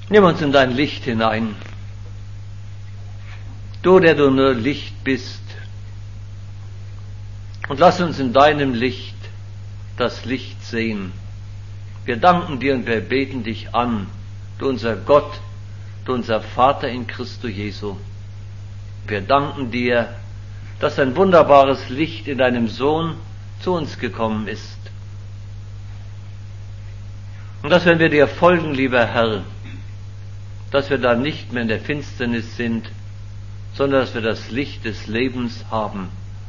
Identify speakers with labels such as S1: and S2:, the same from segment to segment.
S1: Nimm uns in dein Licht hinein. Du, der du nur Licht bist. Und lass uns in deinem Licht das Licht sehen. Wir danken dir und wir beten dich an, du unser Gott, du unser Vater in Christo Jesu. Wir danken dir, dass ein wunderbares Licht in deinem Sohn zu uns gekommen ist. Und dass, wenn wir dir folgen, lieber Herr, dass wir dann nicht mehr in der Finsternis sind, sondern dass wir das Licht des Lebens haben.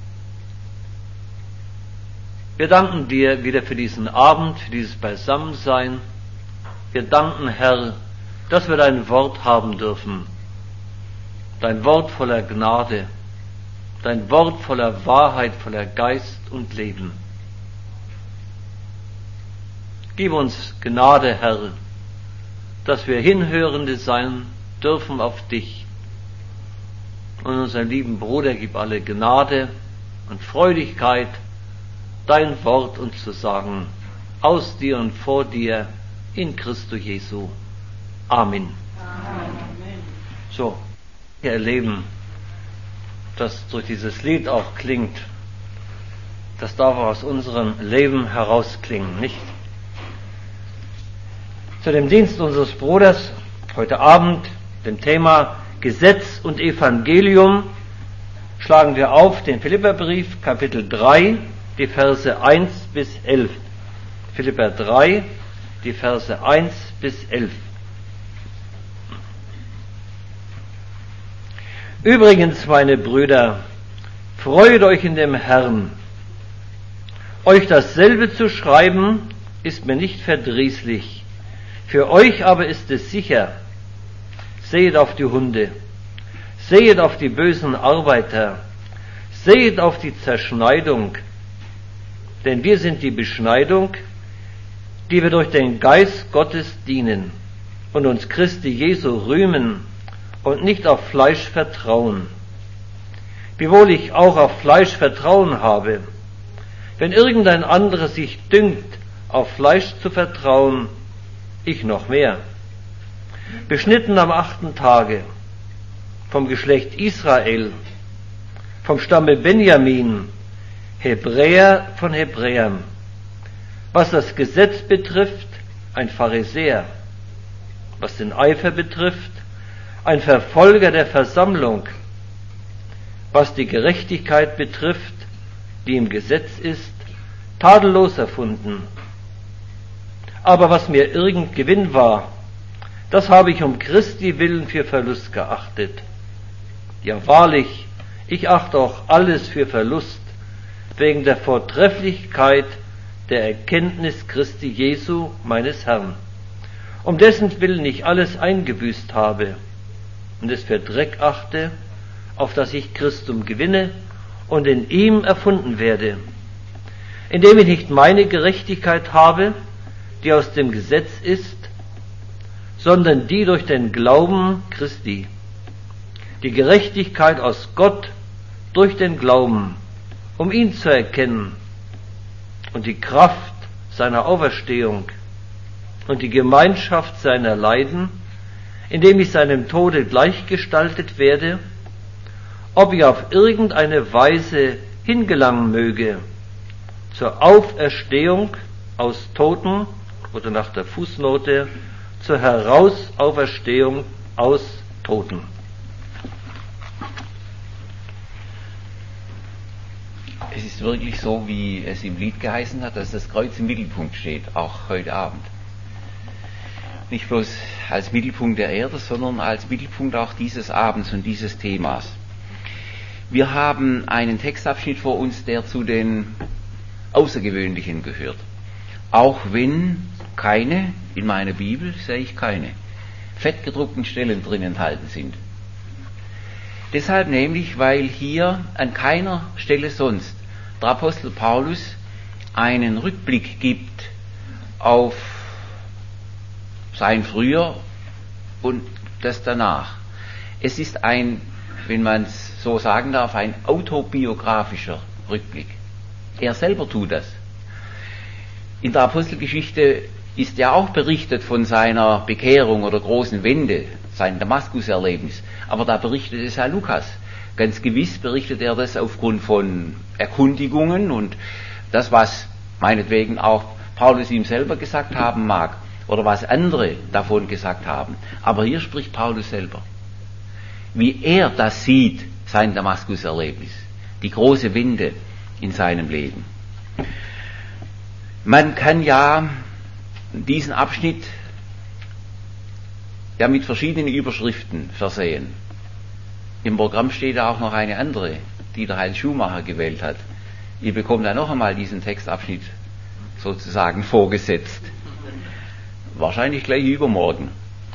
S1: Wir danken dir wieder für diesen Abend, für dieses Beisammensein. Wir danken, Herr, dass wir dein Wort haben dürfen. Dein Wort voller Gnade, dein Wort voller Wahrheit, voller Geist und Leben. Gib uns Gnade, Herr, dass wir Hinhörende sein dürfen auf dich. Und unserem lieben Bruder gib alle Gnade und Freudigkeit, dein Wort uns zu sagen, aus dir und vor dir, in Christo Jesu. Amen. Amen. So, wir erleben, dass durch dieses Lied auch klingt, das darf aus unserem Leben herausklingen, nicht? Zu dem Dienst unseres Bruders heute Abend, dem Thema Gesetz und Evangelium, schlagen wir auf den Philipperbrief, Kapitel 3, die Verse 1 bis 11. Philipper 3, die Verse 1 bis 11. Übrigens, meine Brüder, freut euch in dem Herrn. Euch dasselbe zu schreiben, ist mir nicht verdrießlich. Für euch aber ist es sicher. Sehet auf die Hunde, sehet auf die bösen Arbeiter, sehet auf die Zerschneidung, denn wir sind die Beschneidung, die wir durch den Geist Gottes dienen und uns Christi Jesu rühmen und nicht auf Fleisch vertrauen. Wiewohl ich auch auf Fleisch Vertrauen habe, wenn irgendein anderer sich dünkt, auf Fleisch zu vertrauen, ich noch mehr. Beschnitten am 8. Tage, vom Geschlecht Israel, vom Stamme Benjamin, Hebräer von Hebräern. Was das Gesetz betrifft, ein Pharisäer. Was den Eifer betrifft, ein Verfolger der Versammlung. Was die Gerechtigkeit betrifft, die im Gesetz ist, tadellos erfunden. Aber was mir irgend Gewinn war, das habe ich um Christi willen für Verlust geachtet. Ja wahrlich, ich achte auch alles für Verlust, wegen der Vortrefflichkeit der Erkenntnis Christi Jesu, meines Herrn, um dessen Willen ich alles eingebüßt habe und es für Dreck achte, auf dass ich Christum gewinne und in ihm erfunden werde, indem ich nicht meine Gerechtigkeit habe, die aus dem Gesetz ist, sondern die durch den Glauben Christi, die Gerechtigkeit aus Gott durch den Glauben, um ihn zu erkennen und die Kraft seiner Auferstehung und die Gemeinschaft seiner Leiden, indem ich seinem Tode gleichgestaltet werde, ob ich auf irgendeine Weise hingelangen möge zur Auferstehung aus Toten oder nach der Fußnote zur Herausauferstehung aus Toten.
S2: Es ist wirklich so, wie es im Lied geheißen hat, dass das Kreuz im Mittelpunkt steht, auch heute Abend. Nicht bloß als Mittelpunkt der Erde, sondern als Mittelpunkt auch dieses Abends und dieses Themas. Wir haben einen Textabschnitt vor uns, der zu den Außergewöhnlichen gehört. Auch wenn keine, in meiner Bibel sehe ich keine, fettgedruckten Stellen drin enthalten sind. Deshalb nämlich, weil hier an keiner Stelle sonst der Apostel Paulus einen Rückblick gibt auf sein Früher und das danach. Es ist ein, wenn man es so sagen darf, ein autobiografischer Rückblick. Er selber tut das. In der Apostelgeschichte ist ja auch berichtet von seiner Bekehrung oder großen Wende, sein Damaskus-Erlebnis. Aber da berichtet es Herr Lukas. Ganz gewiss berichtet er das aufgrund von Erkundigungen und das, was meinetwegen auch Paulus ihm selber gesagt haben mag oder was andere davon gesagt haben. Aber hier spricht Paulus selber. Wie er das sieht, sein Damaskus-Erlebnis, die große Wende in seinem Leben. Man kann ja diesen Abschnitt ja mit verschiedenen Überschriften versehen. Im Programm steht auch noch eine andere, die der Heinz Schumacher gewählt hat. Ihr bekommt dann noch einmal diesen Textabschnitt sozusagen vorgesetzt. Wahrscheinlich gleich übermorgen.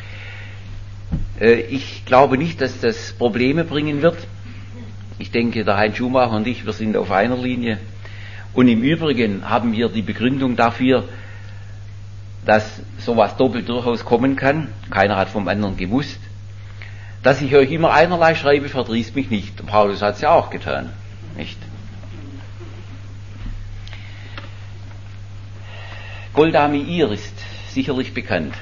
S2: Ich glaube nicht, dass das Probleme bringen wird. Ich denke, der Heinz Schumacher und ich, wir sind auf einer Linie. Und im Übrigen haben wir die Begründung dafür, dass sowas doppelt durchaus kommen kann. Keiner hat vom anderen gewusst. Dass ich euch immer einerlei schreibe, verdrießt mich nicht. Paulus hat es ja auch getan, nicht? Golda Meir ist sicherlich bekannt.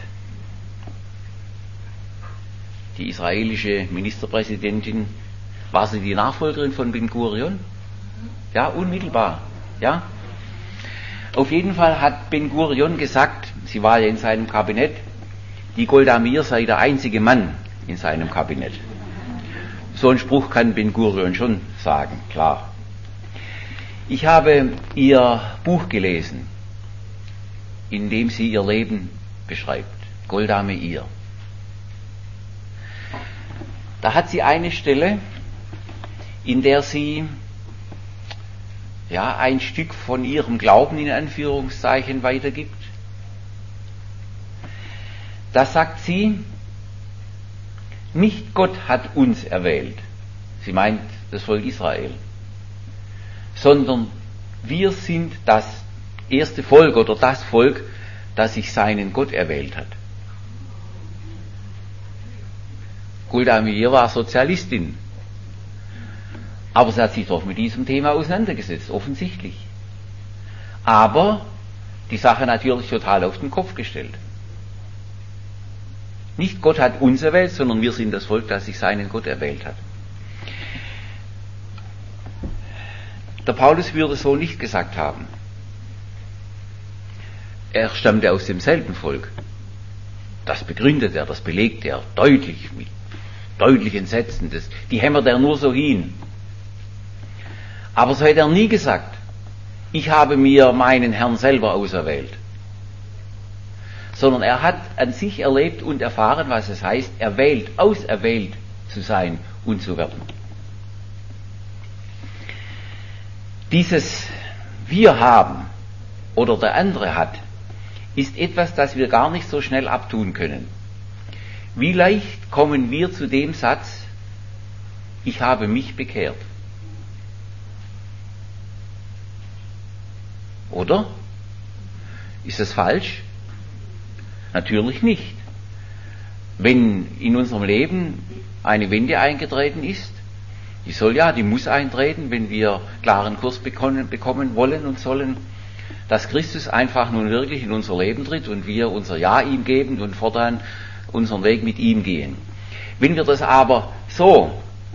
S2: Die israelische Ministerpräsidentin, war sie die Nachfolgerin von Ben Gurion? Ja, unmittelbar. Ja? Auf jeden Fall hat Ben Gurion gesagt, sie war ja in seinem Kabinett, die Golda Meir sei der einzige Mann in seinem Kabinett. So einen Spruch kann Ben Gurion schon sagen, klar. Ich habe ihr Buch gelesen, in dem sie ihr Leben beschreibt, Golda Meir. Da hat sie eine Stelle, in der sie ja ein Stück von ihrem Glauben in Anführungszeichen weitergibt. Da sagt sie, nicht Gott hat uns erwählt, sie meint das Volk Israel, sondern wir sind das erste Volk oder das Volk, das sich seinen Gott erwählt hat. Golda Meir war Sozialistin, aber sie hat sich doch mit diesem Thema auseinandergesetzt, offensichtlich. Aber die Sache natürlich total auf den Kopf gestellt. Nicht Gott hat uns erwählt, sondern wir sind das Volk, das sich seinen Gott erwählt hat. Der Paulus würde so nicht gesagt haben. Er stammte aus demselben Volk. Das begründet er, das belegt er deutlich, mit deutlichen Sätzen. Die hämmert er nur so hin. Aber so hätte er nie gesagt, ich habe mir meinen Herrn selber auserwählt. Sondern er hat an sich erlebt und erfahren, was es heißt, erwählt, auserwählt zu sein und zu werden. Dieses wir haben oder der andere hat, ist etwas, das wir gar nicht so schnell abtun können. Wie leicht kommen wir zu dem Satz, ich habe mich bekehrt. Oder? Ist das falsch? Natürlich nicht. Wenn in unserem Leben eine Wende eingetreten ist, die muss eintreten, wenn wir klaren Kurs bekommen wollen und sollen, dass Christus einfach nun wirklich in unser Leben tritt und wir unser Ja ihm geben und fortan unseren Weg mit ihm gehen. Wenn wir das aber so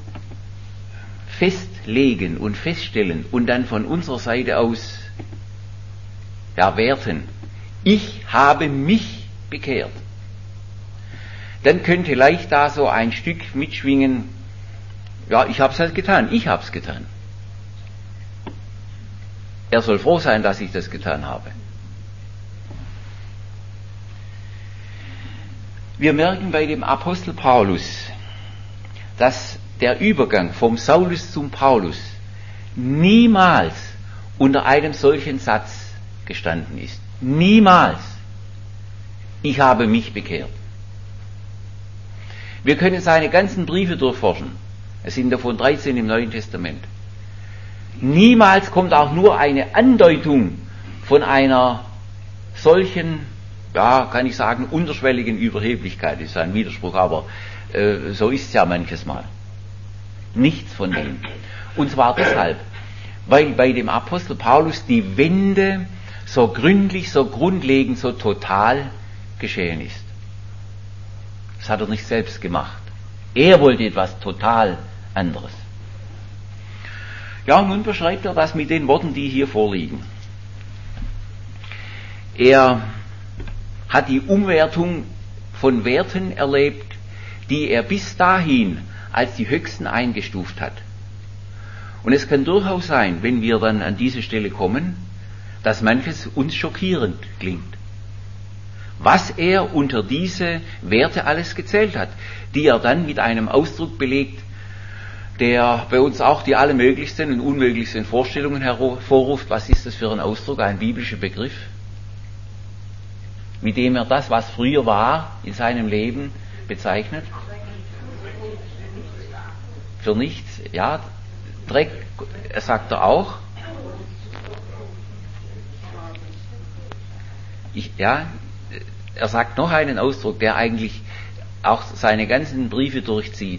S2: festlegen und feststellen und dann von unserer Seite aus werten, ich habe mich bekehrt, dann könnte leicht da so ein Stück mitschwingen, ich hab's halt getan, ich hab's getan. Er soll froh sein, dass ich das getan habe. Wir merken bei dem Apostel Paulus, dass der Übergang vom Saulus zum Paulus niemals unter einem solchen Satz gestanden ist. Niemals. Ich habe mich bekehrt. Wir können seine ganzen Briefe durchforschen. Es sind davon 13 im Neuen Testament. Niemals kommt auch nur eine Andeutung von einer solchen, kann ich sagen, unterschwelligen Überheblichkeit. Das ist ein Widerspruch, aber so ist es ja manches Mal. Nichts von dem. Und zwar deshalb, weil bei dem Apostel Paulus die Wende so gründlich, so grundlegend, so total geschehen ist. Das hat er nicht selbst gemacht. Er wollte etwas total anderes. Ja, und nun beschreibt er das mit den Worten, die hier vorliegen. Er hat die Umwertung von Werten erlebt, die er bis dahin als die höchsten eingestuft hat. Und es kann durchaus sein, wenn wir dann an diese Stelle kommen, dass manches uns schockierend klingt. Was er unter diese Werte alles gezählt hat, die er dann mit einem Ausdruck belegt, der bei uns auch die allermöglichsten und unmöglichsten Vorstellungen hervorruft. Was ist das für ein Ausdruck, ein biblischer Begriff, mit dem er das, was früher war, in seinem Leben bezeichnet? Für nichts, ja, Dreck, sagt er auch. Er sagt noch einen Ausdruck, der eigentlich auch seine ganzen Briefe durchzieht.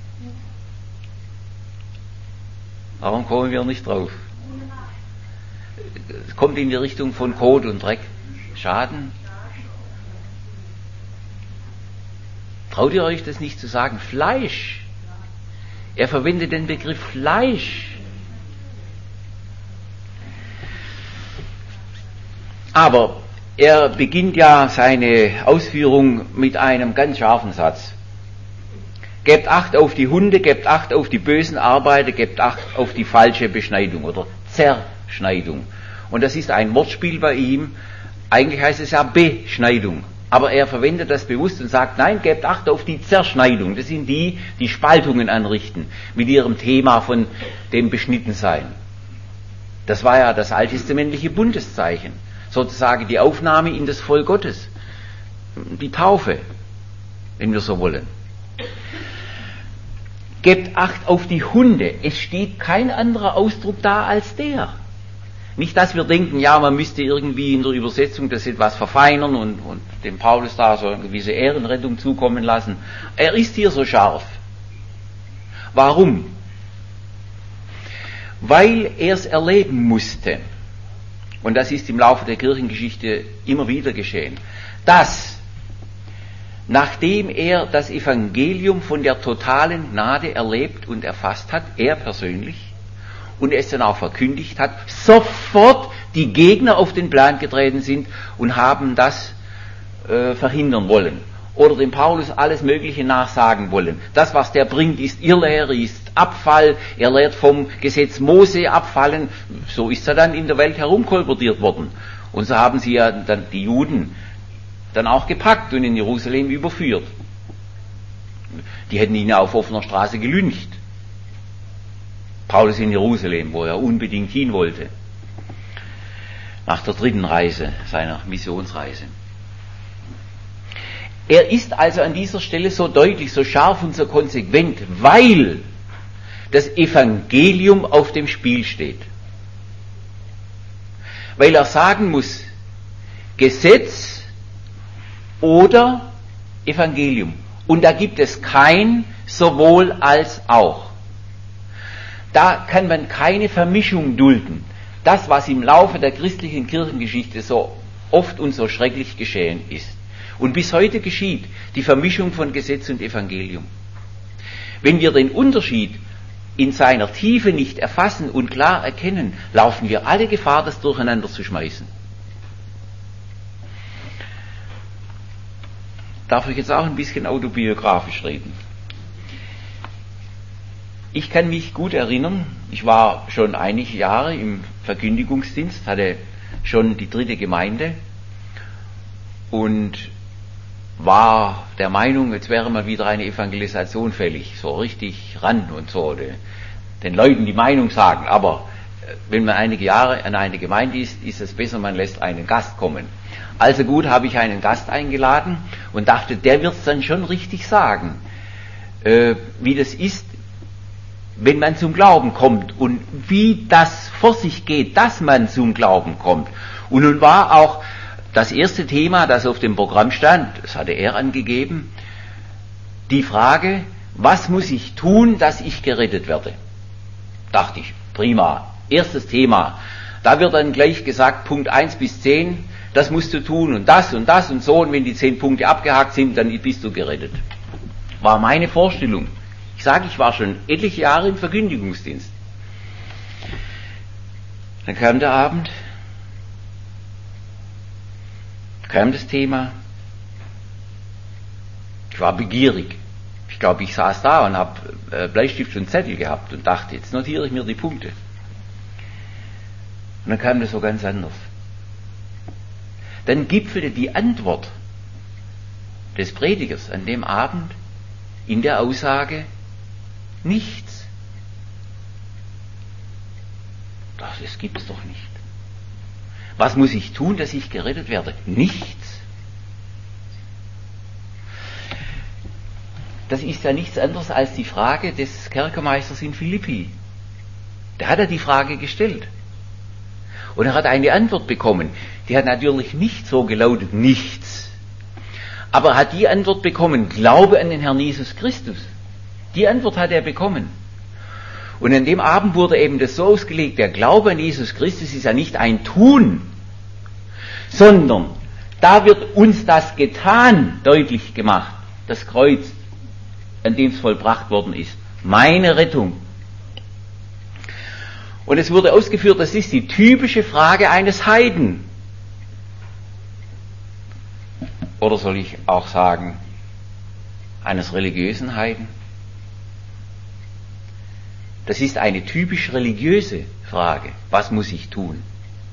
S2: Warum kommen wir nicht drauf? Es kommt in die Richtung von Kot und Dreck. Schaden. Traut ihr euch das nicht zu sagen? Fleisch. Er verwendet den Begriff Fleisch. Aber er beginnt ja seine Ausführung mit einem ganz scharfen Satz. Gebt Acht auf die Hunde, gebt Acht auf die bösen Arbeiter, gebt Acht auf die falsche Beschneidung oder Zerschneidung. Und das ist ein Wortspiel bei ihm. Eigentlich heißt es ja Beschneidung. Aber er verwendet das bewusst und sagt, nein, gebt Acht auf die Zerschneidung. Das sind die Spaltungen anrichten mit ihrem Thema von dem Beschnittensein. Das war ja das alttestamentliche Bundeszeichen. Sozusagen die Aufnahme in das Volk Gottes. Die Taufe, wenn wir so wollen. Gebt Acht auf die Hunde. Es steht kein anderer Ausdruck da als der. Nicht, dass wir denken, ja, man müsste irgendwie in der Übersetzung das etwas verfeinern und dem Paulus da so eine gewisse Ehrenrettung zukommen lassen. Er ist hier so scharf. Warum? Weil er es erleben musste. Und das ist im Laufe der Kirchengeschichte immer wieder geschehen, dass nachdem er das Evangelium von der totalen Gnade erlebt und erfasst hat, er persönlich, und es dann auch verkündigt hat, sofort die Gegner auf den Plan getreten sind und haben das verhindern wollen. Oder dem Paulus alles Mögliche nachsagen wollen. Das, was der bringt, ist Irrlehre, ist Abfall. Er lehrt vom Gesetz Mose abfallen. So ist er dann in der Welt herumkolportiert worden. Und so haben sie ja dann die Juden dann auch gepackt und in Jerusalem überführt. Die hätten ihn ja auf offener Straße gelyncht. Paulus in Jerusalem, wo er unbedingt hin wollte. Nach der dritten Reise, seiner Missionsreise. Er ist also an dieser Stelle so deutlich, so scharf und so konsequent, weil das Evangelium auf dem Spiel steht. Weil er sagen muss, Gesetz oder Evangelium. Und da gibt es kein sowohl als auch. Da kann man keine Vermischung dulden. Das, was im Laufe der christlichen Kirchengeschichte so oft und so schrecklich geschehen ist. Und bis heute geschieht die Vermischung von Gesetz und Evangelium. Wenn wir den Unterschied in seiner Tiefe nicht erfassen und klar erkennen, laufen wir alle Gefahr, das durcheinander zu schmeißen. Darf ich jetzt auch ein bisschen autobiografisch reden? Ich kann mich gut erinnern, ich war schon einige Jahre im Verkündigungsdienst, hatte schon die 3. Gemeinde und war der Meinung, jetzt wäre mal wieder eine Evangelisation fällig, so richtig ran und so, den Leuten die Meinung sagen. Aber wenn man einige Jahre an eine Gemeinde ist es besser, man lässt einen Gast kommen. Also gut, habe ich einen Gast eingeladen und dachte, der wird es dann schon richtig sagen, wie das ist, wenn man zum Glauben kommt und wie das vor sich geht, dass man zum Glauben kommt. Und nun war auch das erste Thema, das auf dem Programm stand, das hatte er angegeben, die Frage, was muss ich tun, dass ich gerettet werde? Dachte ich, prima. Erstes Thema, Da wird dann gleich gesagt, Punkt 1 bis 10, das musst du tun und das und so, und wenn die 10 Punkte abgehakt sind, dann bist du gerettet. War meine Vorstellung. Ich sage, ich war schon etliche Jahre im Verkündigungsdienst. Dann kam der Abend, kam das Thema. Ich war begierig. Ich glaube, ich saß da und habe Bleistift und Zettel gehabt und dachte, jetzt notiere ich mir die Punkte. Und dann kam das so ganz anders. Dann gipfelte die Antwort des Predigers an dem Abend in der Aussage, nichts. Das gibt's doch nicht. Was muss ich tun, dass ich gerettet werde? Nichts. Das ist ja nichts anderes als die Frage des Kerkermeisters in Philippi. Da hat er die Frage gestellt. Und er hat eine Antwort bekommen. Die hat natürlich nicht so gelautet, nichts. Aber er hat die Antwort bekommen, Glaube an den Herrn Jesus Christus. Die Antwort hat er bekommen. Und an dem Abend wurde eben das so ausgelegt, der Glaube an Jesus Christus ist ja nicht ein Tun, sondern da wird uns das Getan deutlich gemacht, das Kreuz, an dem es vollbracht worden ist. Meine Rettung. Und es wurde ausgeführt, das ist die typische Frage eines Heiden. Oder soll ich auch sagen, eines religiösen Heiden? Das ist eine typisch religiöse Frage. Was muss ich tun?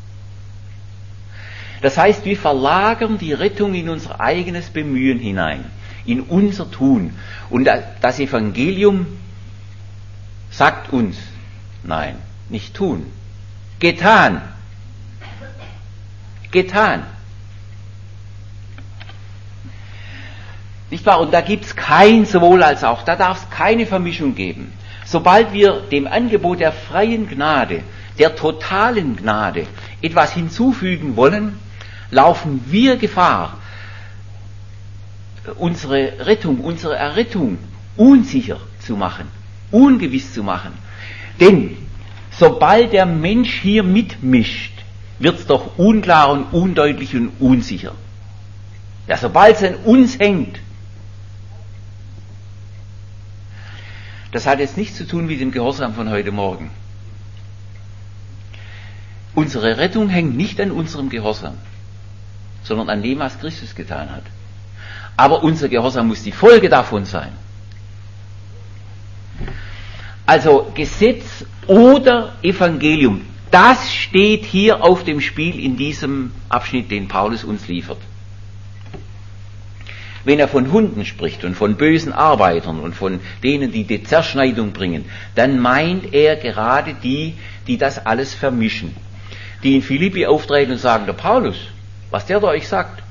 S2: Das heißt, wir verlagern die Rettung in unser eigenes Bemühen hinein, in unser Tun. Und das Evangelium sagt uns, nein, nicht tun, getan. Getan. Nicht wahr? Und da gibt's kein sowohl als auch, da darf es keine Vermischung geben. Sobald wir dem Angebot der freien Gnade, der totalen Gnade etwas hinzufügen wollen, laufen wir Gefahr, unsere Rettung, unsere Errettung unsicher zu machen, ungewiss zu machen. Denn sobald der Mensch hier mitmischt, wird's doch unklar und undeutlich und unsicher. Ja, sobald es an uns hängt. Das hat jetzt nichts zu tun mit dem Gehorsam von heute Morgen. Unsere Rettung hängt nicht an unserem Gehorsam, sondern an dem, was Christus getan hat. Aber unser Gehorsam muss die Folge davon sein. Also Gesetz oder Evangelium, das steht hier auf dem Spiel in diesem Abschnitt, den Paulus uns liefert. Wenn er von Hunden spricht und von bösen Arbeitern und von denen, die die Zerschneidung bringen, dann meint er gerade die, die das alles vermischen. Die in Philippi auftreten und sagen, der Paulus, was der da euch sagt.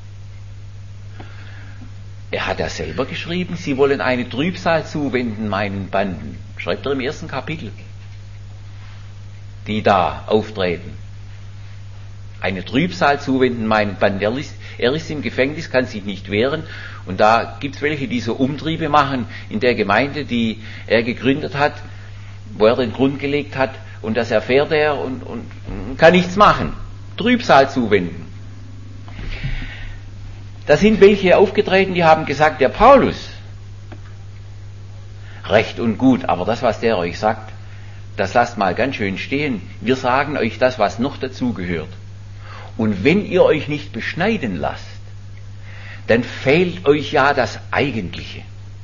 S2: Er hat ja selber geschrieben, sie wollen eine Trübsal zuwenden meinen Banden. Schreibt er im 1. Kapitel. Die da auftreten. Eine Trübsal zuwenden meinen Banden. Er ist im Gefängnis, kann sich nicht wehren. Und da gibt's welche, die so Umtriebe machen in der Gemeinde, die er gegründet hat, wo er den Grund gelegt hat. Und das erfährt er und kann nichts machen. Trübsal zuwenden. Da sind welche aufgetreten, die haben gesagt, der Paulus, recht und gut, aber das, was der euch sagt, das lasst mal ganz schön stehen. Wir sagen euch das, was noch dazugehört. Und wenn ihr euch nicht beschneiden lasst, dann fehlt euch ja das Eigentliche.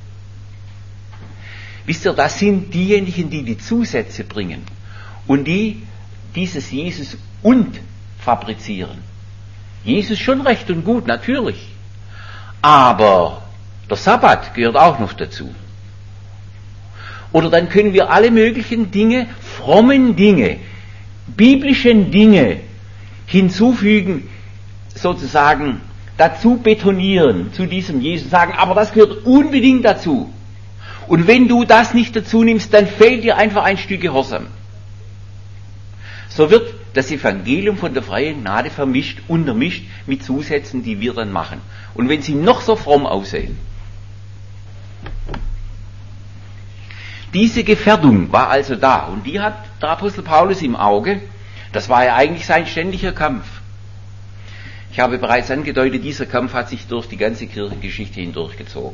S2: Wisst ihr, das sind diejenigen, die die Zusätze bringen und die dieses Jesus und fabrizieren. Jesus schon recht und gut, natürlich. Aber der Sabbat gehört auch noch dazu. Oder dann können wir alle möglichen Dinge, frommen Dinge, biblischen Dinge hinzufügen, sozusagen dazu betonieren, zu diesem Jesus sagen, aber das gehört unbedingt dazu. Und wenn du das nicht dazu nimmst, dann fehlt dir einfach ein Stück Gehorsam. So wird das Evangelium von der freien Gnade vermischt, untermischt mit Zusätzen, die wir dann machen. Und wenn sie noch so fromm aussehen. Diese Gefährdung war also da und die hat der Apostel Paulus im Auge. Das war ja eigentlich sein ständiger Kampf. Ich habe bereits angedeutet, dieser Kampf hat sich durch die ganze Kirchengeschichte hindurchgezogen.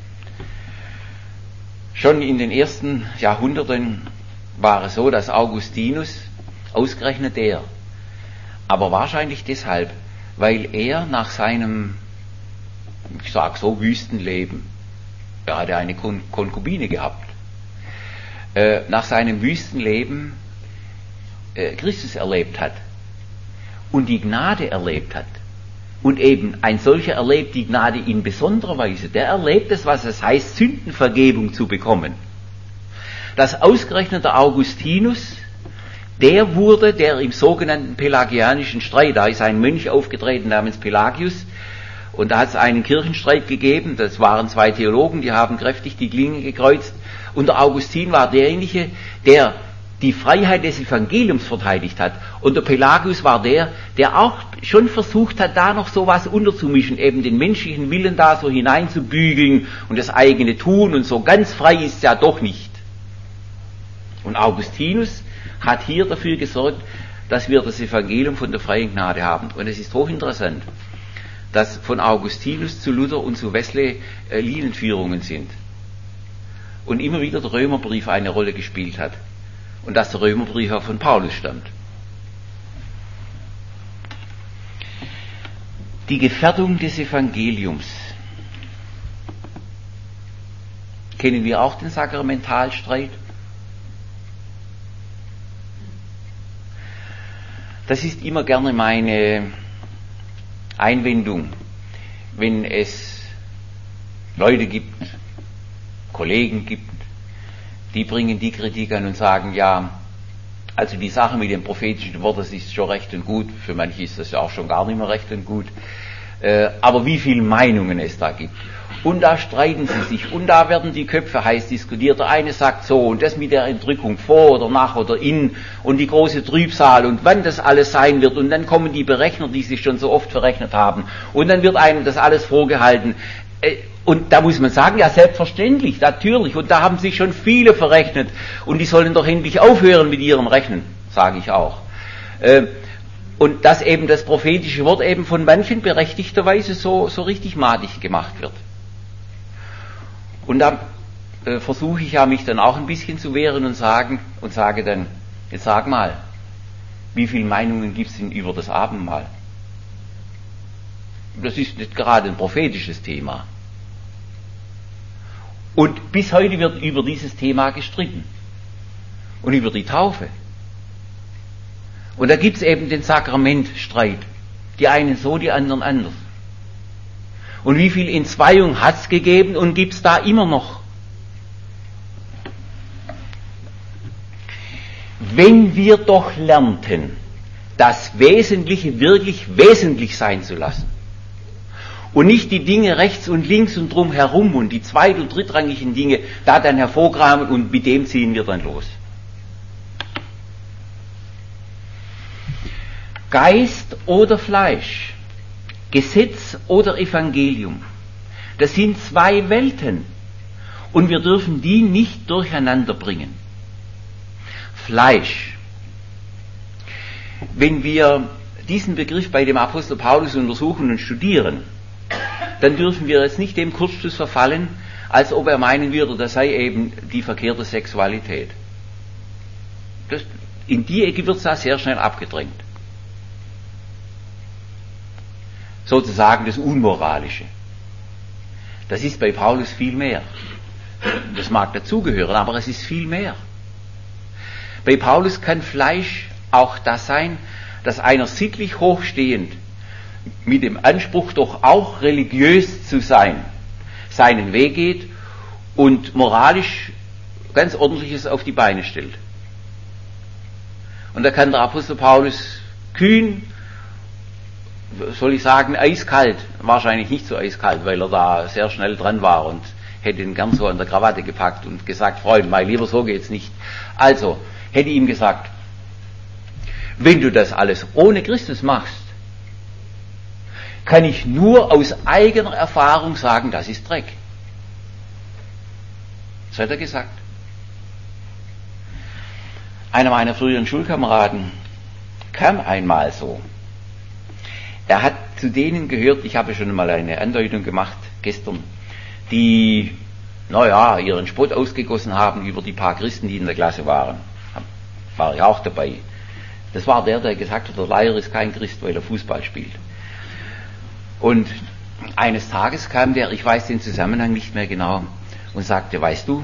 S2: Schon in den ersten Jahrhunderten war es so, dass Augustinus, ausgerechnet der, aber wahrscheinlich deshalb, weil er nach seinem, ich sag so, Wüstenleben, er hatte eine Konkubine gehabt, nach seinem Wüstenleben Christus erlebt hat und die Gnade erlebt hat. Und eben ein solcher erlebt die Gnade in besonderer Weise. Der erlebt es, was es heißt, Sündenvergebung zu bekommen. Dass ausgerechnet der Augustinus, der im sogenannten pelagianischen Streit, da ist ein Mönch aufgetreten namens Pelagius, und da hat es einen Kirchenstreit gegeben, das waren zwei Theologen, die haben kräftig die Klinge gekreuzt, und der Augustin war derjenige, der die Freiheit des Evangeliums verteidigt hat. Und der Pelagius war der auch schon versucht hat, da noch so was unterzumischen, eben den menschlichen Willen da so hineinzubügeln und das eigene Tun, und so ganz frei ist es ja doch nicht. Und Augustinus hat hier dafür gesorgt, dass wir das Evangelium von der freien Gnade haben. Und es ist hochinteressant, dass von Augustinus zu Luther und zu Wesley Linienführungen sind. Und immer wieder der Römerbrief eine Rolle gespielt hat. Und dass der Römerbrief auch von Paulus stammt. Die Gefährdung des Evangeliums. Kennen wir auch den Sakramentalstreit? Das ist immer gerne meine Einwendung, wenn es Leute gibt, Kollegen gibt, die bringen die Kritik an und sagen, ja, also die Sache mit dem prophetischen Wort, das ist schon recht und gut, für manche ist das ja auch schon gar nicht mehr recht und gut, aber wie viele Meinungen es da gibt. Und da streiten sie sich und da werden die Köpfe heiß diskutiert. Der eine sagt so und das mit der Entrückung vor oder nach oder in und die große Trübsal und wann das alles sein wird, und dann kommen die Berechner, die sich schon so oft verrechnet haben, und dann wird einem das alles vorgehalten. Und da muss man sagen, ja selbstverständlich, natürlich, und da haben sich schon viele verrechnet und die sollen doch endlich aufhören mit ihrem Rechnen, sage ich auch. Und dass eben das prophetische Wort eben von manchen berechtigterweise so richtig madig gemacht wird. Und da versuche ich ja mich dann auch ein bisschen zu wehren und sage dann, jetzt sag mal, wie viele Meinungen gibt es denn über das Abendmahl? Das ist nicht gerade ein prophetisches Thema. Und bis heute wird über dieses Thema gestritten. Und über die Taufe. Und da gibt es eben den Sakramentstreit. Die einen so, die anderen anders. Und wie viel Entzweiung hat es gegeben und gibt es da immer noch? Wenn wir doch lernten, das Wesentliche wirklich wesentlich sein zu lassen und nicht die Dinge rechts und links und drumherum und die zweit- und drittrangigen Dinge da dann hervorkramen und mit dem ziehen wir dann los. Geist oder Fleisch, Gesetz oder Evangelium, das sind zwei Welten und wir dürfen die nicht durcheinander bringen. Fleisch. Wenn wir diesen Begriff bei dem Apostel Paulus untersuchen und studieren, dann dürfen wir jetzt nicht dem Kurzschluss verfallen, als ob er meinen würde, das sei eben die verkehrte Sexualität. In die Ecke wird es da sehr schnell abgedrängt. Sozusagen das Unmoralische. Das ist bei Paulus viel mehr. Das mag dazugehören, aber es ist viel mehr. Bei Paulus kann Fleisch auch das sein, dass einer sittlich hochstehend mit dem Anspruch doch auch religiös zu sein, seinen Weg geht und moralisch ganz Ordentliches auf die Beine stellt. Und da kann der Apostel Paulus kühn, soll ich sagen, eiskalt, wahrscheinlich nicht so eiskalt, weil er da sehr schnell dran war und hätte ihn gern so an der Krawatte gepackt und gesagt, Freund, mein Lieber, so geht's nicht. Also, hätte ihm gesagt, wenn du das alles ohne Christus machst, kann ich nur aus eigener Erfahrung sagen, das ist Dreck. Das hat er gesagt. Einer meiner früheren Schulkameraden kam einmal so. Er hat zu denen gehört, ich habe schon mal eine Andeutung gemacht gestern, die, ihren Spott ausgegossen haben über die paar Christen, die in der Klasse waren. War ich auch dabei. Das war der gesagt hat, der Leier ist kein Christ, weil er Fußball spielt. Und eines Tages kam der, ich weiß den Zusammenhang nicht mehr genau, und sagte, weißt du,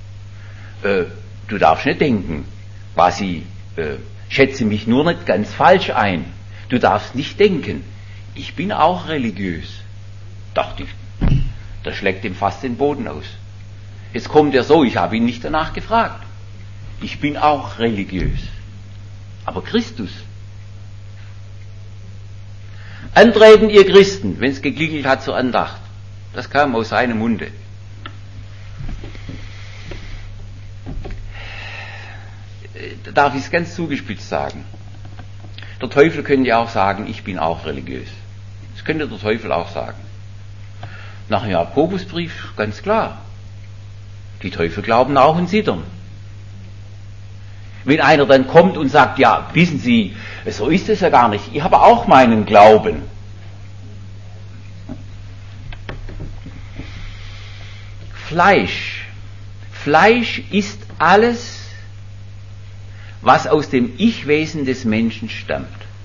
S2: du darfst nicht denken, quasi, schätze mich nur nicht ganz falsch ein. Du darfst nicht denken, ich bin auch religiös. Dachte ich, das schlägt ihm fast den Boden aus. Jetzt kommt er so, ich habe ihn nicht danach gefragt. Ich bin auch religiös. Aber Christus. Antreten, ihr Christen, wenn es geklingelt hat zur Andacht. Das kam aus seinem Munde. Darf ich es ganz zugespitzt sagen? Der Teufel könnte ja auch sagen, ich bin auch religiös. Das könnte der Teufel auch sagen. Nach dem Jakobusbrief, ganz klar. Die Teufel glauben auch und zittern. Wenn einer dann kommt und sagt, ja, wissen Sie, so ist es ja gar nicht, ich habe auch meinen Glauben. Fleisch ist alles, was aus dem Ich-Wesen des Menschen stammt.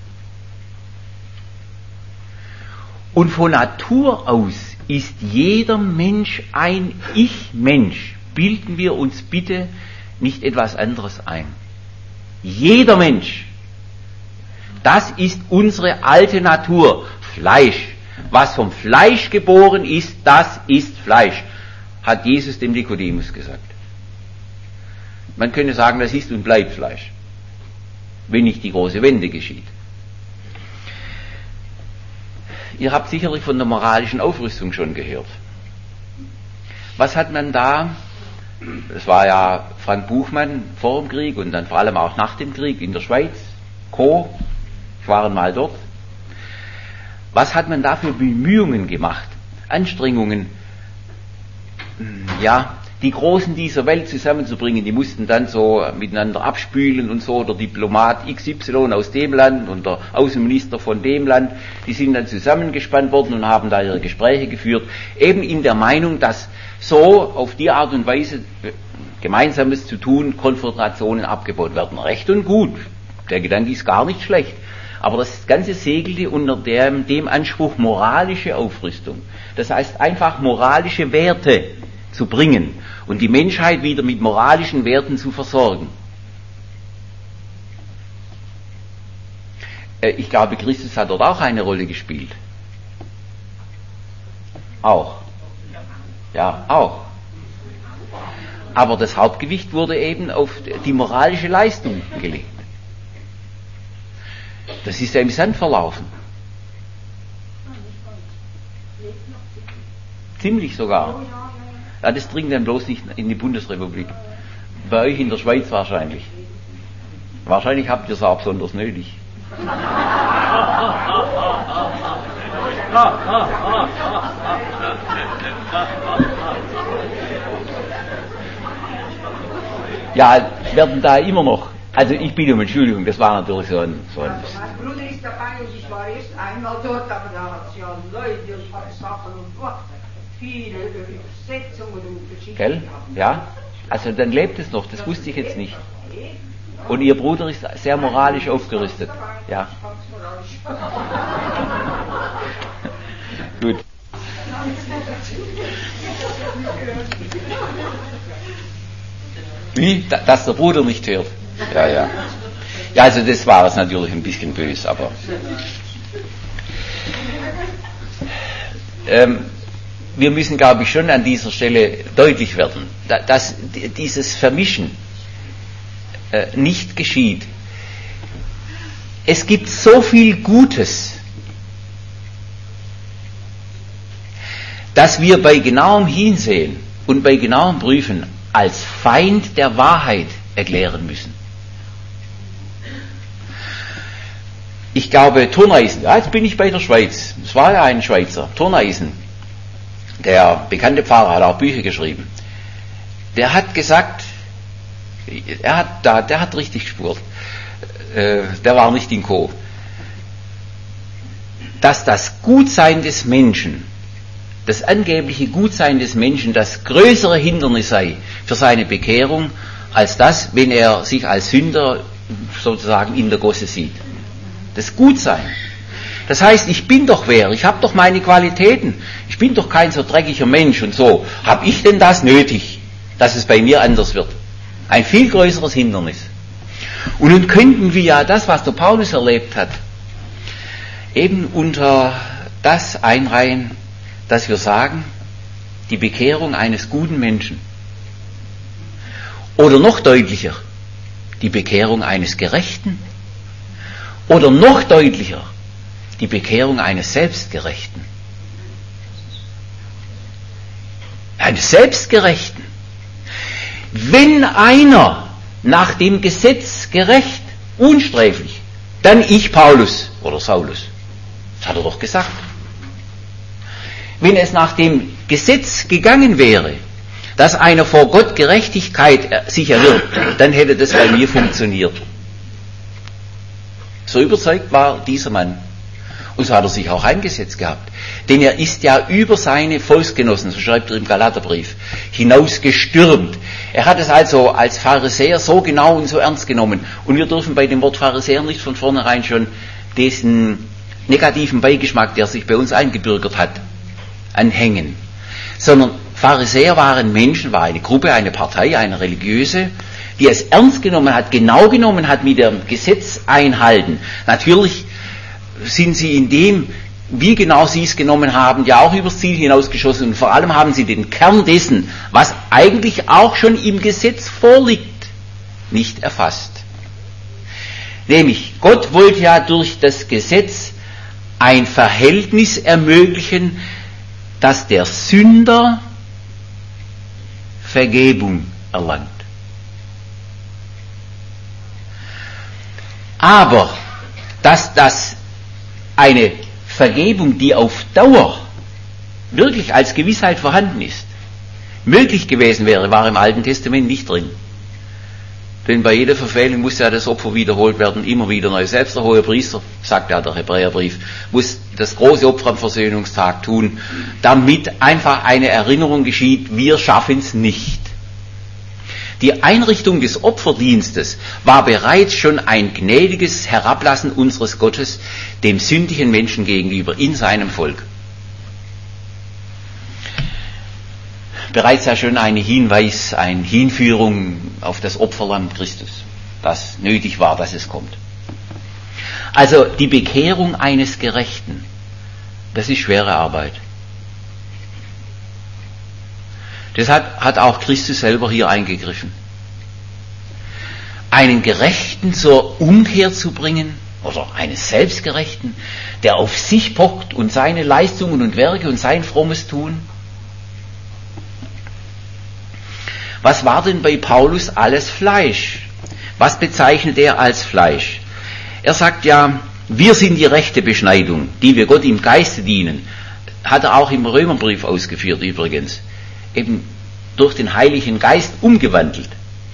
S2: Und von Natur aus ist jeder Mensch ein Ich-Mensch. Bilden wir uns bitte nicht etwas anderes ein. Jeder Mensch. Das ist unsere alte Natur. Fleisch. Was vom Fleisch geboren ist, das ist Fleisch, hat Jesus dem Nikodemus gesagt. Man könnte sagen, das ist und bleibt Fleisch, wenn nicht die große Wende geschieht. Ihr habt sicherlich von der moralischen Aufrüstung schon gehört. Was hat man da? Es war ja Frank Buchmann vor dem Krieg und dann vor allem auch nach dem Krieg in der Schweiz, Co. Ich war mal dort. Was hat man da für Bemühungen gemacht? Anstrengungen, ja, die Großen dieser Welt zusammenzubringen. Die mussten dann so miteinander abspülen und so, der Diplomat XY aus dem Land und der Außenminister von dem Land, die sind dann zusammengespannt worden und haben da ihre Gespräche geführt, eben in der Meinung, dass so auf die Art und Weise Gemeinsames zu tun, Konfrontationen abgebaut werden. Recht und gut, der Gedanke ist gar nicht schlecht. Aber das Ganze segelte unter dem Anspruch moralische Aufrüstung. Das heißt einfach moralische Werte zu bringen und die Menschheit wieder mit moralischen Werten zu versorgen. Ich glaube, Christus hat dort auch eine Rolle gespielt. Auch. Ja, auch. Aber das Hauptgewicht wurde eben auf die moralische Leistung gelegt. Das ist ja im Sand verlaufen. Ziemlich sogar. Ja, das dringt dann bloß nicht in die Bundesrepublik. Bei euch in der Schweiz wahrscheinlich. Wahrscheinlich habt ihr es auch besonders nötig. Ja, werden da immer noch. Also ich bitte um Entschuldigung, das war natürlich so ein
S3: Mein Bruder ist dabei und ich war erst einmal dort, aber da hat es ja Leute und Sachen und viele Übersetzungen und Geschichten.
S2: Gell? Ja? Also dann lebt es noch, das wusste ich jetzt nicht. Und Ihr Bruder ist sehr moralisch aufgerüstet. Ja. Gut. Wie? Dass der Bruder nicht hört. Ja, ja. Ja, also das war es natürlich ein bisschen böse, aber wir müssen, glaube ich, schon an dieser Stelle deutlich werden, dass dieses Vermischen nicht geschieht. Es gibt so viel Gutes, dass wir bei genauem Hinsehen und bei genauem Prüfen als Feind der Wahrheit erklären müssen. Ich glaube, Turneisen, ja, jetzt bin ich bei der Schweiz, es war ja ein Schweizer, Turneisen, der bekannte Pfarrer, hat auch Bücher geschrieben, der hat gesagt, der hat richtig gespurt, der war nicht in Co. Dass das Gutsein des Menschen, das angebliche Gutsein des Menschen, das größere Hindernis sei für seine Bekehrung, als das, wenn er sich als Sünder sozusagen in der Gosse sieht. Das Gutsein. Das heißt, ich bin doch wer, ich habe doch meine Qualitäten, ich bin doch kein so dreckiger Mensch und so. Habe ich denn das nötig, dass es bei mir anders wird? Ein viel größeres Hindernis. Und nun könnten wir ja das, was der Paulus erlebt hat, eben unter das einreihen, dass wir sagen, die Bekehrung eines guten Menschen. Oder noch deutlicher, die Bekehrung eines Gerechten. Oder noch deutlicher, die Bekehrung eines Selbstgerechten. Eines Selbstgerechten. Wenn einer nach dem Gesetz gerecht, unsträflich, dann ich Paulus oder Saulus. Das hat er doch gesagt. Wenn es nach dem Gesetz gegangen wäre, dass einer vor Gott Gerechtigkeit sich erwirbt, dann hätte das bei mir funktioniert. So überzeugt war dieser Mann. Und so hat er sich auch eingesetzt gehabt. Denn er ist ja über seine Volksgenossen, so schreibt er im Galaterbrief, hinausgestürmt. Er hat es also als Pharisäer so genau und so ernst genommen. Und wir dürfen bei dem Wort Pharisäer nicht von vornherein schon diesen negativen Beigeschmack, der sich bei uns eingebürgert hat, anhängen. Sondern Pharisäer waren Menschen, war eine Gruppe, eine Partei, eine religiöse, die es ernst genommen hat, genau genommen hat mit dem Gesetz einhalten. Natürlich sind sie in dem, wie genau sie es genommen haben, ja auch übers Ziel hinausgeschossen und vor allem haben sie den Kern dessen, was eigentlich auch schon im Gesetz vorliegt, nicht erfasst. Nämlich, Gott wollte ja durch das Gesetz ein Verhältnis ermöglichen, dass der Sünder Vergebung erlangt. Aber, dass das eine Vergebung, die auf Dauer wirklich als Gewissheit vorhanden ist, möglich gewesen wäre, war im Alten Testament nicht drin. Denn bei jeder Verfehlung muss ja das Opfer wiederholt werden, immer wieder neu. Selbst der Hohepriester, sagt ja der Hebräerbrief, muss das große Opfer am Versöhnungstag tun, damit einfach eine Erinnerung geschieht, wir schaffen es nicht. Die Einrichtung des Opferdienstes war bereits schon ein gnädiges Herablassen unseres Gottes dem sündigen Menschen gegenüber in seinem Volk. Bereits ja schon ein Hinweis, eine Hinführung auf das Opferlamm Christus, das nötig war, dass es kommt. Also die Bekehrung eines Gerechten, das ist schwere Arbeit. Deshalb hat auch Christus selber hier eingegriffen. Einen Gerechten zur Umkehr zu bringen, oder einen Selbstgerechten, der auf sich pocht und seine Leistungen und Werke und sein frommes Tun. Was war denn bei Paulus alles Fleisch? Was bezeichnet er als Fleisch? Er sagt ja, wir sind die rechte Beschneidung, die wir Gott im Geiste dienen. Hat er auch im Römerbrief ausgeführt übrigens. Eben durch den Heiligen Geist umgewandelt.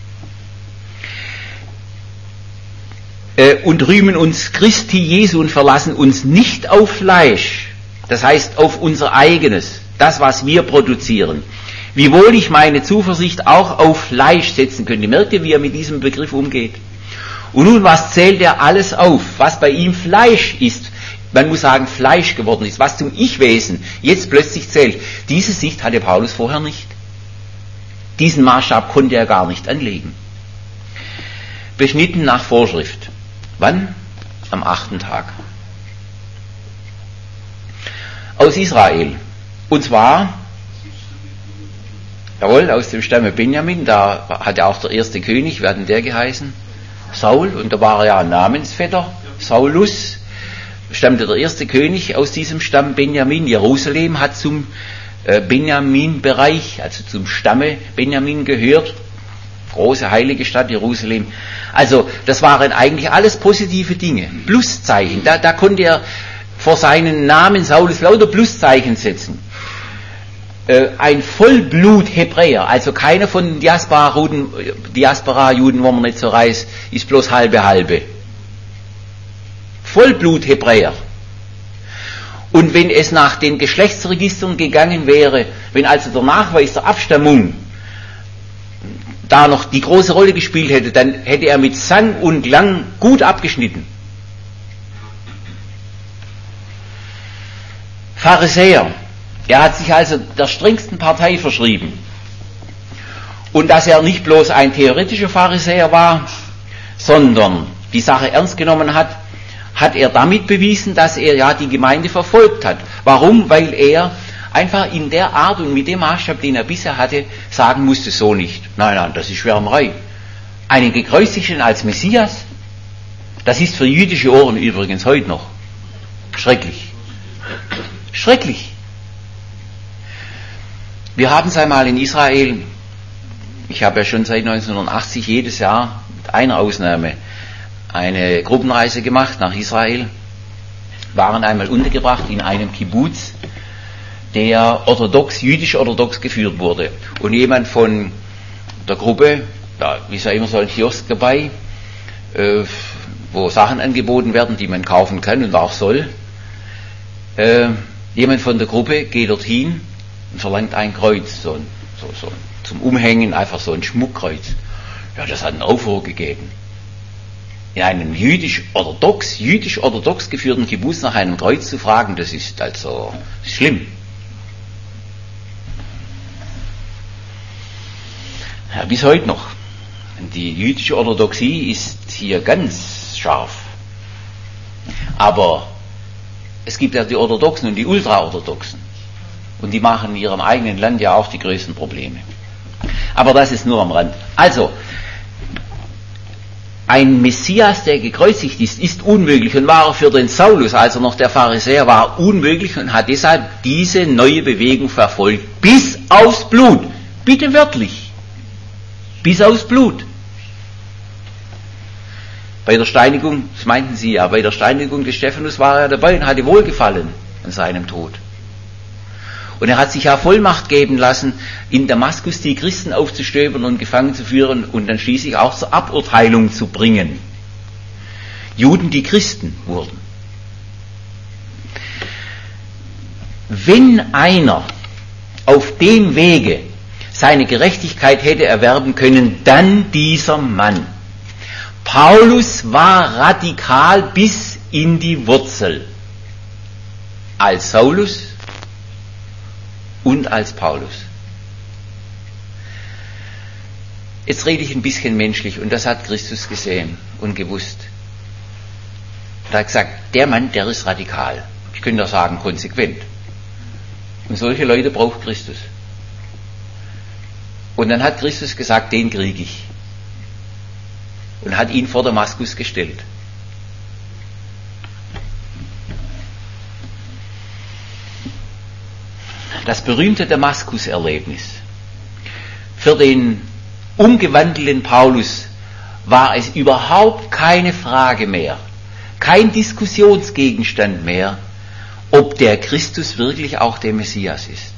S2: Und rühmen uns Christi Jesu und verlassen uns nicht auf Fleisch, das heißt auf unser eigenes, das was wir produzieren. Wiewohl ich meine Zuversicht auch auf Fleisch setzen könnte. Merkt ihr, wie er mit diesem Begriff umgeht? Und nun, was zählt er alles auf, was bei ihm Fleisch ist? Man muss sagen, Fleisch geworden ist, was zum Ich-Wesen jetzt plötzlich zählt. Diese Sicht hatte Paulus vorher nicht. Diesen Maßstab konnte er gar nicht anlegen. Beschnitten nach Vorschrift. Wann? Am 8. Tag. Aus Israel. Und zwar, jawohl, aus dem Stamme Benjamin, da hatte auch der erste König, wie hat denn der geheißen? Saul, und da war er ja ein Namensvetter, Saulus, stammte der erste König aus diesem Stamm Benjamin. Jerusalem hat zum Benjamin-Bereich, also zum Stamme Benjamin gehört. Große heilige Stadt Jerusalem. Also das waren eigentlich alles positive Dinge, Pluszeichen. Da konnte er vor seinen Namen Saulus lauter Pluszeichen setzen. Ein Vollblut-Hebräer, also keiner von Diaspora-Juden, wo man nicht so weiß, ist bloß halbe. Vollblut-Hebräer. Und wenn es nach den Geschlechtsregistern gegangen wäre, wenn also der Nachweis der Abstammung da noch die große Rolle gespielt hätte, dann hätte er mit Sang und Klang gut abgeschnitten. Pharisäer, er hat sich also der strengsten Partei verschrieben. Und dass er nicht bloß ein theoretischer Pharisäer war, sondern die Sache ernst genommen hat, hat er damit bewiesen, dass er ja die Gemeinde verfolgt hat. Warum? Weil er einfach in der Art und mit dem Maßstab, den er bisher hatte, sagen musste, so nicht. Nein, das ist Schwärmerei. Einen Gekreuzigten als Messias, das ist für jüdische Ohren übrigens heute noch schrecklich. Schrecklich. Wir haben es einmal in Israel, ich habe ja schon seit 1980 jedes Jahr, mit einer Ausnahme, eine Gruppenreise gemacht nach Israel, waren einmal untergebracht in einem Kibbutz, der jüdisch-orthodox geführt wurde. Und jemand von der Gruppe, da ist ja immer so ein Kiosk dabei, wo Sachen angeboten werden, die man kaufen kann und auch soll. Jemand von der Gruppe geht dorthin und verlangt ein Kreuz, so zum Umhängen, einfach so ein Schmuckkreuz. Ja, das hat einen Aufruhr gegeben. In einem jüdisch-orthodox geführten Kibbutz nach einem Kreuz zu fragen, das ist also schlimm. Ja, bis heute noch. Die jüdische Orthodoxie ist hier ganz scharf. Aber es gibt ja die Orthodoxen und die Ultraorthodoxen. Und die machen in ihrem eigenen Land ja auch die größten Probleme. Aber das ist nur am Rand. Also, ein Messias, der gekreuzigt ist unmöglich und war auch für den Saulus, als er noch der Pharisäer war, unmöglich und hat deshalb diese neue Bewegung verfolgt. Bis aufs Blut. Bitte wörtlich. Bis aufs Blut. Bei der Steinigung, das meinten Sie ja, bei der Steinigung des Stephanus war er dabei und hatte Wohlgefallen an seinem Tod. Und er hat sich ja Vollmacht geben lassen, in Damaskus die Christen aufzustöbern und gefangen zu führen und dann schließlich auch zur Aburteilung zu bringen. Juden, die Christen wurden. Wenn einer auf dem Wege seine Gerechtigkeit hätte erwerben können, dann dieser Mann. Paulus war radikal bis in die Wurzel. Als Saulus und als Paulus. Jetzt rede ich ein bisschen menschlich und das hat Christus gesehen und gewusst. Er hat gesagt, der Mann, der ist radikal. Ich könnte auch sagen, konsequent. Und solche Leute braucht Christus. Und dann hat Christus gesagt, den kriege ich. Und hat ihn vor Damaskus gestellt. Das berühmte Damaskus-Erlebnis. Für den umgewandelten Paulus war es überhaupt keine Frage mehr, kein Diskussionsgegenstand mehr, ob der Christus wirklich auch der Messias ist.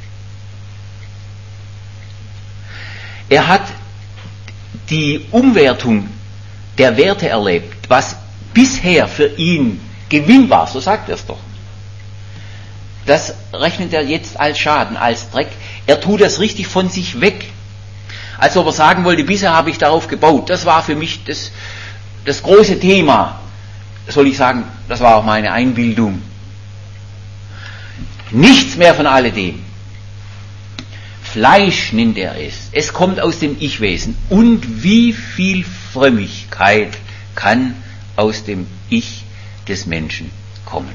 S2: Er hat die Umwertung der Werte erlebt, was bisher für ihn Gewinn war, so sagt er es doch. Das rechnet er jetzt als Schaden, als Dreck. Er tut das richtig von sich weg. Als ob er sagen wollte, bisher habe ich darauf gebaut. Das war für mich das große Thema. Soll ich sagen, das war auch meine Einbildung. Nichts mehr von alledem. Fleisch nennt er es. Es kommt aus dem Ich-Wesen. Und wie viel Frömmigkeit kann aus dem Ich des Menschen kommen?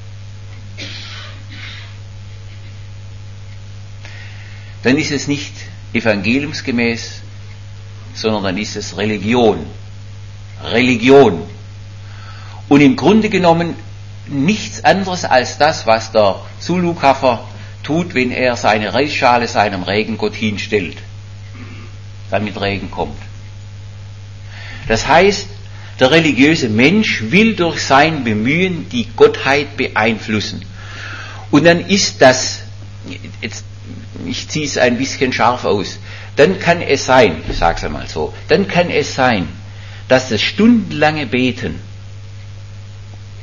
S2: Dann ist es nicht evangeliumsgemäß, sondern dann ist es Religion. Religion. Und im Grunde genommen nichts anderes als das, was der Zulu-Kaffer tut, wenn er seine Reisschale seinem Regengott hinstellt, damit Regen kommt. Das heißt, der religiöse Mensch will durch sein Bemühen die Gottheit beeinflussen. Und dann ist das, jetzt, ich ziehe es ein bisschen scharf aus, dann kann es sein, ich sage es einmal so, dann kann es sein, dass das stundenlange Beten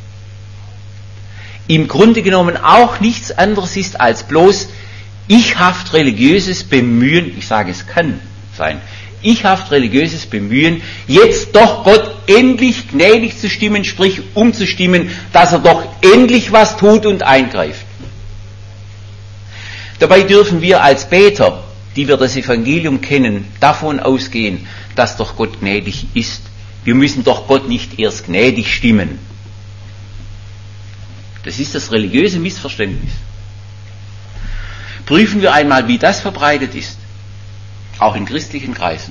S2: im Grunde genommen auch nichts anderes ist als bloß ichhaft religiöses Bemühen, ich sage es kann sein, ichhaft religiöses Bemühen, jetzt doch Gott endlich gnädig zu stimmen, sprich umzustimmen, dass er doch endlich was tut und eingreift. Dabei dürfen wir als Beter, die wir das Evangelium kennen, davon ausgehen, dass doch Gott gnädig ist. Wir müssen doch Gott nicht erst gnädig stimmen. Das ist das religiöse Missverständnis. Prüfen wir einmal, wie das verbreitet ist, auch in christlichen Kreisen.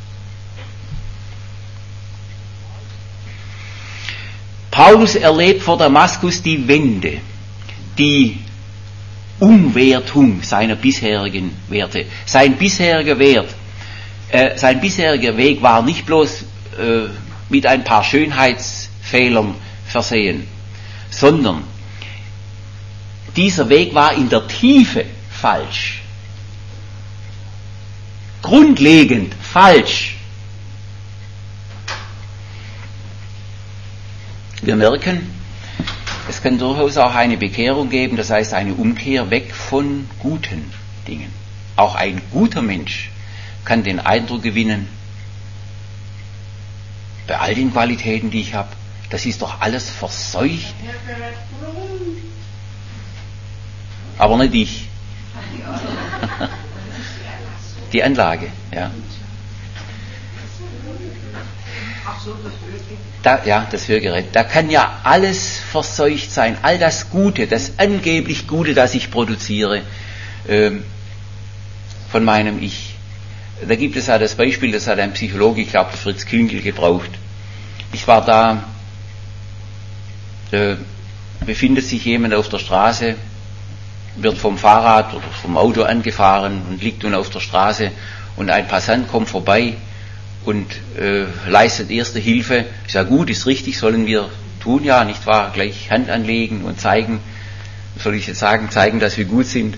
S2: Paulus erlebt vor Damaskus die Wende, die Umwertung seiner bisherigen Werte. Sein bisheriger Weg war nicht bloß mit ein paar Schönheitsfehlern versehen, sondern dieser Weg war in der Tiefe falsch. Grundlegend falsch. Wir merken, es kann durchaus auch eine Bekehrung geben, das heißt eine Umkehr weg von guten Dingen. Auch ein guter Mensch kann den Eindruck gewinnen, bei all den Qualitäten, die ich habe, das ist doch alles verseucht. Aber nicht ich. Die Anlage, ja. Das Hörgerät. Da kann ja alles verseucht sein, all das Gute, das angeblich Gute, das ich produziere, von meinem Ich. Da gibt es ja das Beispiel, das hat ein Psychologe, ich glaube Fritz Küngel, gebraucht. Ich war da befindet sich jemand auf der Straße, wird vom Fahrrad oder vom Auto angefahren und liegt nun auf der Straße und ein Passant kommt vorbei und leistet erste Hilfe. Ich sage, gut, ist richtig, sollen wir tun, ja, nicht wahr, gleich Hand anlegen und zeigen, soll ich jetzt sagen, zeigen, dass wir gut sind.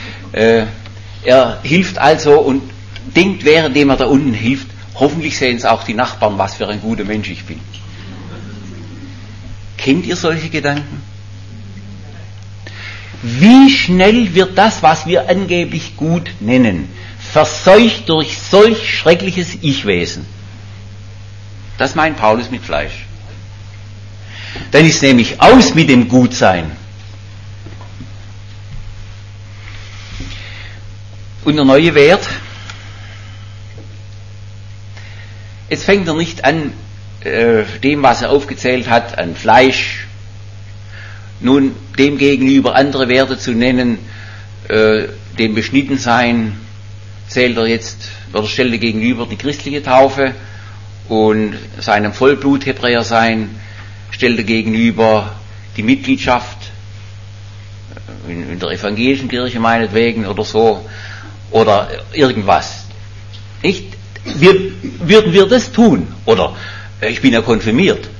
S2: Er hilft also und denkt, währenddem er da unten hilft, hoffentlich sehen es auch die Nachbarn, was für ein guter Mensch ich bin. Kennt ihr solche Gedanken? Wie schnell wird das, was wir angeblich gut nennen, verseucht durch solch schreckliches Ich-Wesen? Das meint Paulus mit Fleisch. Dann ist nämlich aus mit dem Gutsein. Und der neue Wert, jetzt fängt er nicht an, dem, was er aufgezählt hat, an Fleisch, nun dem gegenüber andere Werte zu nennen, dem Beschnittensein, stellt er gegenüber die christliche Taufe, und seinem Vollblut-Hebräer sein stellt er gegenüber die Mitgliedschaft in der evangelischen Kirche meinetwegen oder so, oder irgendwas. Nicht? Würden wir das tun? Oder ich bin ja konfirmiert.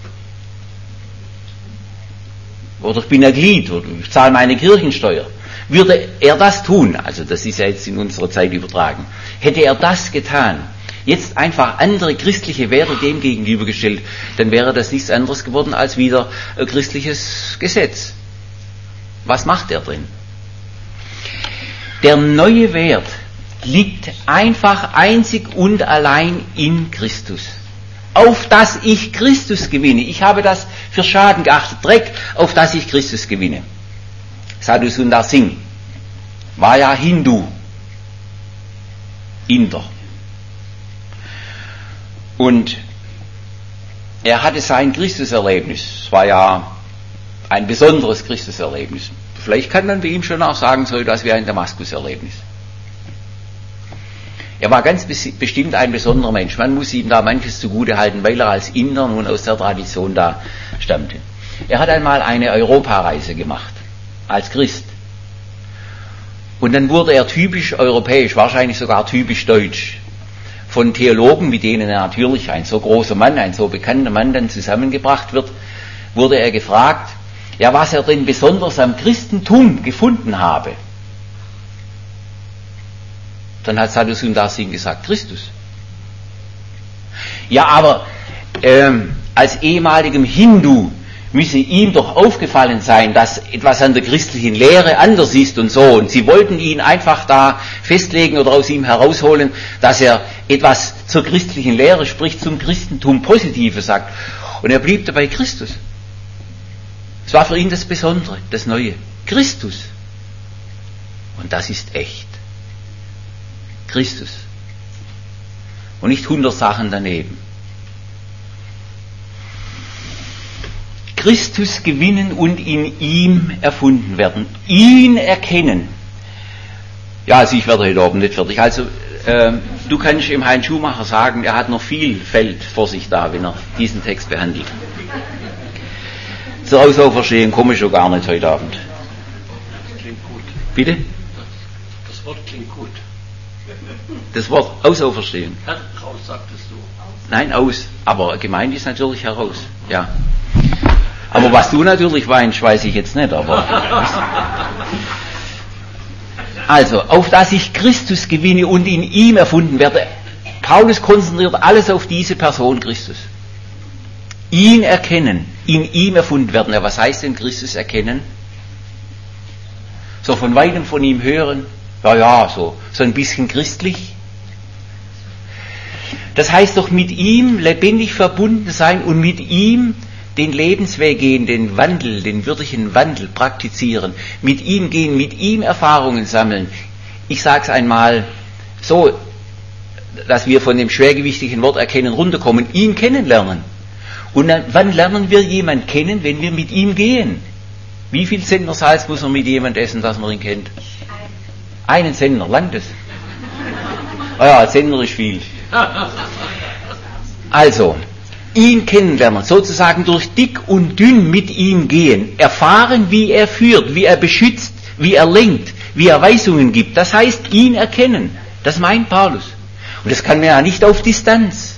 S2: Oder ich bin ja Glied, oder ich zahle meine Kirchensteuer. Würde er das tun, also das ist ja jetzt in unserer Zeit übertragen, hätte er das getan, jetzt einfach andere christliche Werte dem gegenübergestellt, dann wäre das nichts anderes geworden als wieder ein christliches Gesetz. Was macht er drin? Der neue Wert liegt einfach einzig und allein in Christus. Auf dass ich Christus gewinne. Ich habe das für Schaden geachtet, Dreck, auf dass ich Christus gewinne. Sadhu Sundar Singh war ja Hindu, Inder. Und er hatte sein Christuserlebnis. Es war ja ein besonderes Christuserlebnis. Vielleicht kann man bei ihm schon auch sagen, so etwas wie ein Damaskuserlebnis. Er war ganz bestimmt ein besonderer Mensch. Man muss ihm da manches zugute halten, weil er als Inder nun aus der Tradition da stammte. Er hat einmal eine Europareise gemacht, als Christ. Und dann wurde er typisch europäisch, wahrscheinlich sogar typisch deutsch, von Theologen, mit denen er natürlich, ein so großer Mann, ein so bekannter Mann dann zusammengebracht wird, wurde er gefragt, ja, was er denn besonders am Christentum gefunden habe. Dann hat Sadhu Sundar Singh gesagt, Christus. Ja, aber als ehemaligem Hindu müsse ihm doch aufgefallen sein, dass etwas an der christlichen Lehre anders ist und so. Und sie wollten ihn einfach da festlegen oder aus ihm herausholen, dass er etwas zur christlichen Lehre, sprich zum Christentum Positives sagt. Und er blieb dabei Christus. Es war für ihn das Besondere, das Neue. Christus. Und das ist echt. Christus. Und nicht 100 Sachen daneben. Christus gewinnen und in ihm erfunden werden. Ihn erkennen. Ja, also ich werde heute Abend nicht fertig. Also, du kannst dem Heinz Schumacher sagen, er hat noch viel Feld vor sich da, wenn er diesen Text behandelt. Zur Auferstehung komme ich schon gar nicht heute Abend.
S1: Das klingt gut.
S2: Bitte?
S1: Das Wort klingt gut.
S2: Das Wort Auferstehung.
S1: Heraus, sagtest du.
S2: Nein, aus. Aber gemeint ist natürlich heraus. Ja. Aber was du natürlich weinst, weiß ich jetzt nicht. Aber also, auf dass ich Christus gewinne und in ihm erfunden werde. Paulus konzentriert alles auf diese Person Christus. Ihn erkennen, in ihm erfunden werden. Ja, was heißt denn Christus erkennen? So von weitem von ihm hören. Ja, so ein bisschen christlich. Das heißt doch mit ihm lebendig verbunden sein und mit ihm den Lebensweg gehen, den Wandel, den würdigen Wandel praktizieren, mit ihm gehen, mit ihm Erfahrungen sammeln. Ich sage es einmal so, dass wir von dem schwergewichtigen Wort erkennen runterkommen, ihn kennenlernen. Und dann, wann lernen wir jemanden kennen, wenn wir mit ihm gehen? Wie viel Zentnersalz muss man mit jemandem essen, dass man ihn kennt? Einen Zentner, langt es? Oh ja, Zentner ist viel. Also, ihn kennenlernen, sozusagen durch dick und dünn mit ihm gehen, erfahren, wie er führt, wie er beschützt, wie er lenkt, wie er Weisungen gibt. Das heißt, ihn erkennen. Das meint Paulus. Und das kann man ja nicht auf Distanz.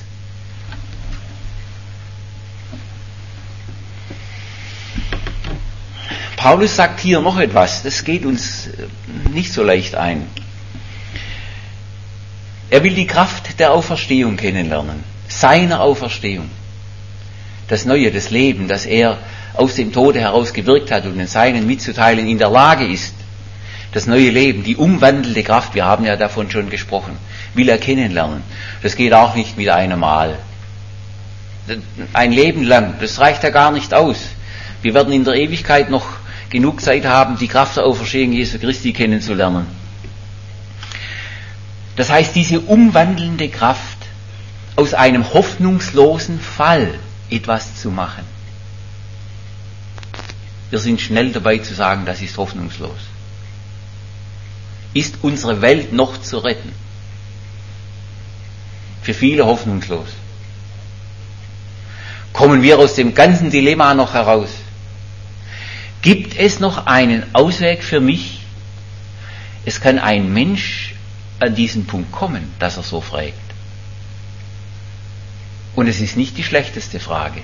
S2: Paulus sagt hier noch etwas, das geht uns nicht so leicht ein. Er will die Kraft der Auferstehung kennenlernen, seiner Auferstehung. Das Neue, das Leben, das er aus dem Tode heraus gewirkt hat und den Seinen mitzuteilen in der Lage ist. Das neue Leben, die umwandelnde Kraft, wir haben ja davon schon gesprochen, will er kennenlernen. Das geht auch nicht mit einem Mal. Ein Leben lang, das reicht ja gar nicht aus. Wir werden in der Ewigkeit noch genug Zeit haben, die Kraft der Auferstehung Jesu Christi kennenzulernen. Das heißt, diese umwandelnde Kraft, aus einem hoffnungslosen Fall etwas zu machen. Wir sind schnell dabei zu sagen, das ist hoffnungslos. Ist unsere Welt noch zu retten? Für viele hoffnungslos. Kommen wir aus dem ganzen Dilemma noch heraus? Gibt es noch einen Ausweg für mich? Es kann ein Mensch an diesen Punkt kommen, dass er so fragt. Und es ist nicht die schlechteste Frage.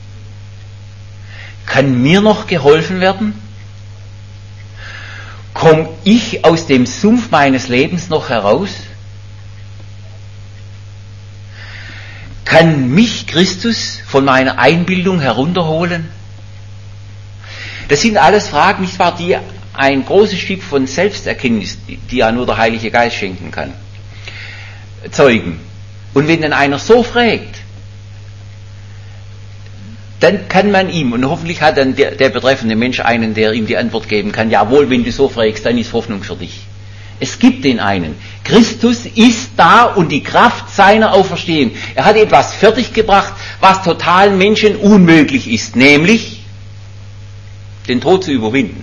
S2: Kann mir noch geholfen werden? Komme ich aus dem Sumpf meines Lebens noch heraus? Kann mich Christus von meiner Einbildung herunterholen? Das sind alles Fragen, nicht wahr, die ein großes Stück von Selbsterkenntnis, die ja nur der Heilige Geist schenken kann, zeugen. Und wenn dann einer so fragt, dann kann man ihm, und hoffentlich hat dann der betreffende Mensch einen, der ihm die Antwort geben kann, jawohl, wenn du so fragst, dann ist Hoffnung für dich. Es gibt den einen. Christus ist da und die Kraft seiner Auferstehung. Er hat etwas fertiggebracht, was totalen Menschen unmöglich ist, nämlich den Tod zu überwinden.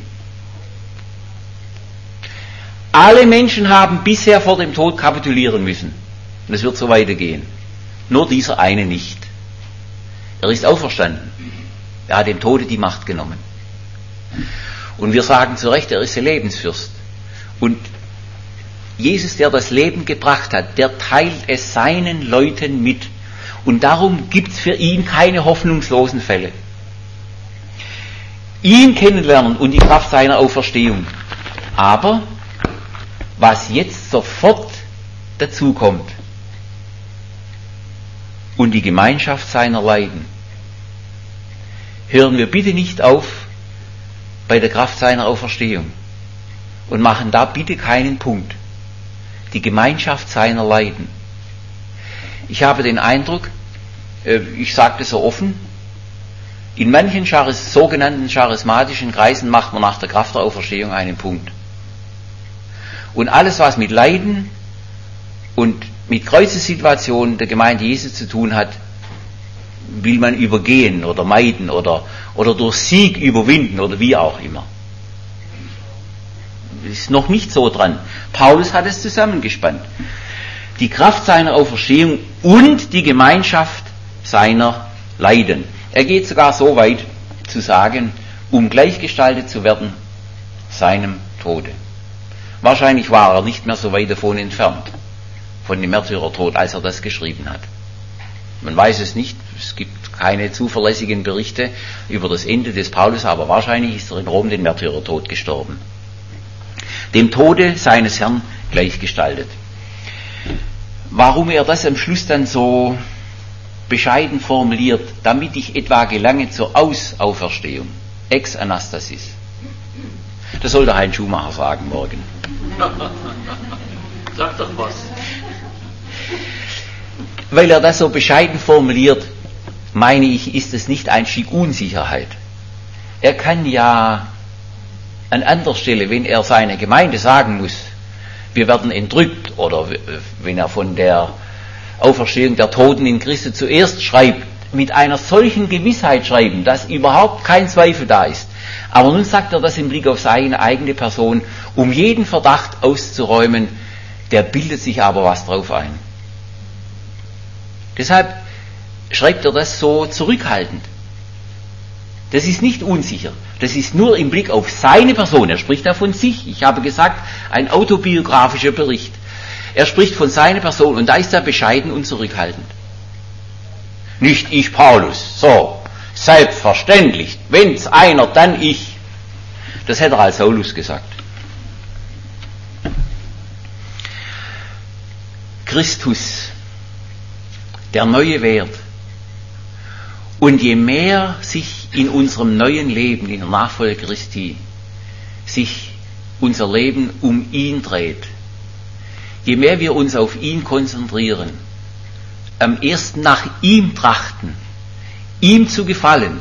S2: Alle Menschen haben bisher vor dem Tod kapitulieren müssen. Und es wird so weitergehen. Nur dieser eine nicht. Er ist auferstanden. Er hat dem Tode die Macht genommen. Und wir sagen zu Recht, er ist der Lebensfürst. Und Jesus, der das Leben gebracht hat, der teilt es seinen Leuten mit. Und darum gibt es für ihn keine hoffnungslosen Fälle. Ihn kennenlernen und die Kraft seiner Auferstehung. Aber was jetzt sofort dazu kommt und die Gemeinschaft seiner Leiden, hören wir bitte nicht auf bei der Kraft seiner Auferstehung und machen da bitte keinen Punkt. Die Gemeinschaft seiner Leiden. Ich habe den Eindruck, ich sage das so offen, in manchen sogenannten charismatischen Kreisen macht man nach der Kraft der Auferstehung einen Punkt. Und alles, was mit Leiden und mit Kreuzessituationen der Gemeinde Jesu zu tun hat, will man übergehen oder meiden oder durch Sieg überwinden oder wie auch immer. Ist noch nicht so dran. Paulus hat es zusammengespannt. Die Kraft seiner Auferstehung und die Gemeinschaft seiner Leiden. Er geht sogar so weit zu sagen, um gleichgestaltet zu werden seinem Tode. Wahrscheinlich war er nicht mehr so weit davon entfernt, von dem Märtyrertod, als er das geschrieben hat. Man weiß es nicht, es gibt keine zuverlässigen Berichte über das Ende des Paulus, aber wahrscheinlich ist er in Rom den Märtyrertod gestorben. Dem Tode seines Herrn gleichgestaltet. Warum er das am Schluss dann so bescheiden formuliert, damit ich etwa gelange zur Auferstehung, ex anastasis. Das soll der Heinz Schumacher sagen morgen.
S1: Sag doch was.
S2: Weil er das so bescheiden formuliert, meine ich, ist es nicht ein Stück Unsicherheit. Er kann ja an anderer Stelle, wenn er seiner Gemeinde sagen muss, wir werden entrückt, oder wenn er von der Auferstehung der Toten in Christus zuerst schreibt, mit einer solchen Gewissheit schreiben, dass überhaupt kein Zweifel da ist. Aber nun sagt er das im Blick auf seine eigene Person, um jeden Verdacht auszuräumen, der bildet sich aber was drauf ein. Deshalb schreibt er das so zurückhaltend. Das ist nicht unsicher. Das ist nur im Blick auf seine Person. Er spricht da von sich. Ich habe gesagt, ein autobiografischer Bericht. Er spricht von seiner Person und da ist er bescheiden und zurückhaltend. Nicht ich, Paulus. So, selbstverständlich. Wenn's einer, dann ich. Das hätte er als Saulus gesagt. Christus, der neue Wert. Und je mehr sich in unserem neuen Leben, in der Nachfolge Christi, sich unser Leben um ihn dreht, je mehr wir uns auf ihn konzentrieren, am ersten nach ihm trachten, ihm zu gefallen.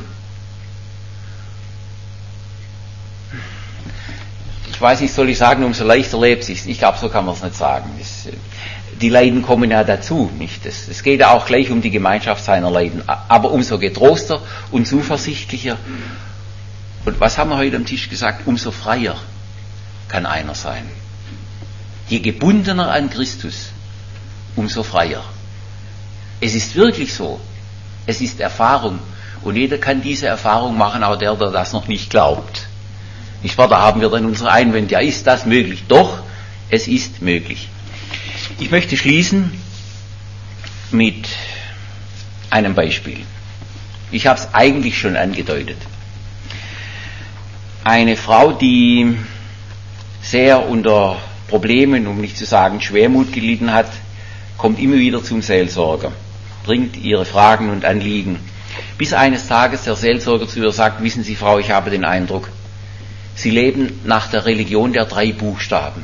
S2: Ich weiß nicht, soll ich sagen, umso leichter lebt sich's. Ich glaube, so kann man es nicht sagen. Die Leiden kommen ja dazu, nicht? Es geht ja auch gleich um die Gemeinschaft seiner Leiden. Aber umso getroster und zuversichtlicher. Und was haben wir heute am Tisch gesagt? Umso freier kann einer sein. Je gebundener an Christus, umso freier. Es ist wirklich so. Es ist Erfahrung. Und jeder kann diese Erfahrung machen, auch der das noch nicht glaubt. Nicht wahr? Da haben wir dann unsere Einwände. Ja, ist das möglich? Doch, es ist möglich. Ich möchte schließen mit einem Beispiel. Ich habe es eigentlich schon angedeutet. Eine Frau, die sehr unter Problemen, um nicht zu sagen Schwermut gelitten hat, kommt immer wieder zum Seelsorger, bringt ihre Fragen und Anliegen, bis eines Tages der Seelsorger zu ihr sagt, wissen Sie, Frau, ich habe den Eindruck, Sie leben nach der Religion der 3 Buchstaben.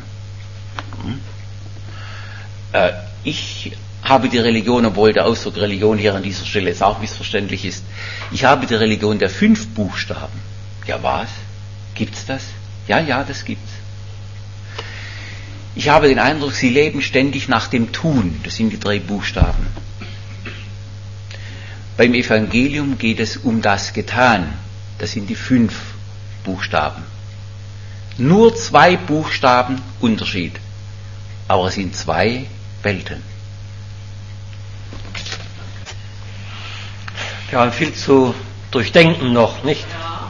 S2: Ich habe die Religion, obwohl der Ausdruck Religion hier an dieser Stelle jetzt auch missverständlich ist, ich habe die Religion der 5 Buchstaben. Ja, was? Gibt's das? Ja, das gibt's. Ich habe den Eindruck, Sie leben ständig nach dem Tun. Das sind die 3 Buchstaben. Beim Evangelium geht es um das Getan. Das sind die 5 Buchstaben. Nur 2 Buchstaben Unterschied. Aber es sind 2 Welten.
S1: Wir haben viel zu durchdenken noch, nicht?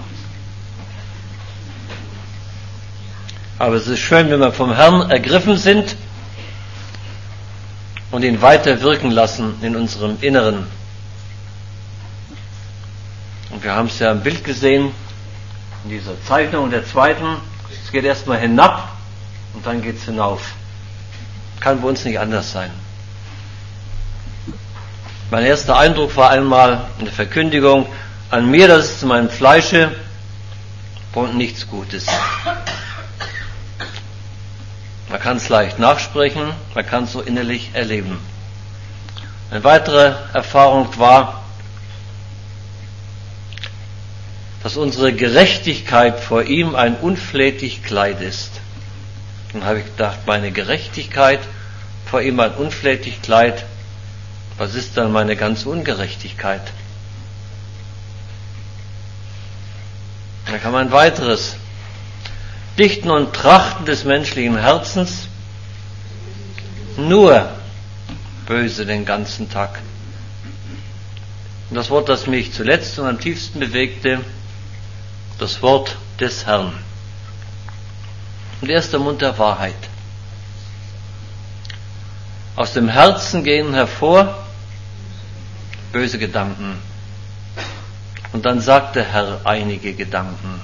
S1: Aber es ist schön, wenn wir vom Herrn ergriffen sind und ihn weiter wirken lassen in unserem Inneren. Und wir haben es ja im Bild gesehen, in dieser Zeichnung der zweiten. Es geht erstmal hinab und dann geht es hinauf. Kann bei uns nicht anders sein. Mein erster Eindruck war einmal in der Verkündigung, An mir, das ist in meinem Fleische, wohnt nichts Gutes. Man kann es leicht nachsprechen, man kann es so innerlich erleben. Eine weitere Erfahrung war, dass unsere Gerechtigkeit vor ihm ein unflätig Kleid ist. Dann habe ich gedacht, meine Gerechtigkeit vor ihm ein unflätig Kleid, was ist dann meine ganze Ungerechtigkeit? Dann kann man ein weiteres. Dichten und Trachten des menschlichen Herzens, nur böse den ganzen Tag. Und das Wort, das mich zuletzt und am tiefsten bewegte, das Wort des Herrn. Und er ist der Mund der Wahrheit. Aus dem Herzen gehen hervor böse Gedanken. Und dann sagt der Herr einige Gedanken.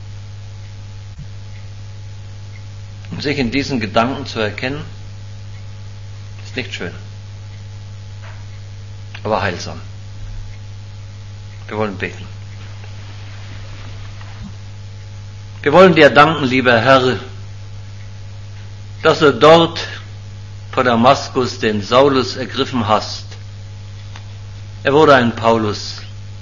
S1: Um sich in diesen Gedanken zu erkennen, ist nicht schön, aber heilsam. Wir wollen beten. Wir wollen dir danken, lieber Herr, dass du dort vor Damaskus den Saulus ergriffen hast. Er wurde ein Paulus.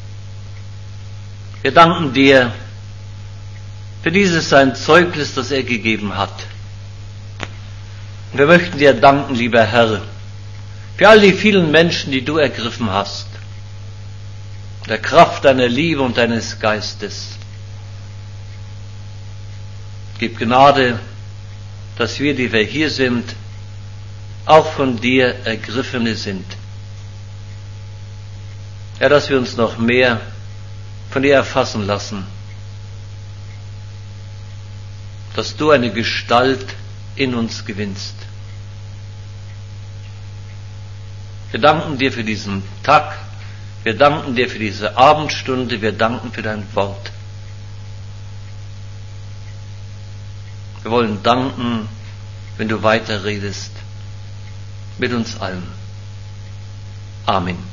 S1: Wir danken dir für dieses sein Zeugnis, das er gegeben hat. Und wir möchten dir danken, lieber Herr, für all die vielen Menschen, die du ergriffen hast, der Kraft deiner Liebe und deines Geistes. Gib Gnade, dass wir, die wir hier sind, auch von dir Ergriffene sind. Ja, dass wir uns noch mehr von dir erfassen lassen, dass du eine Gestalt in uns gewinnst. Wir danken dir für diesen Tag, wir danken dir für diese Abendstunde, wir danken für dein Wort. Wir wollen danken, wenn du weiterredest, mit uns allen. Amen.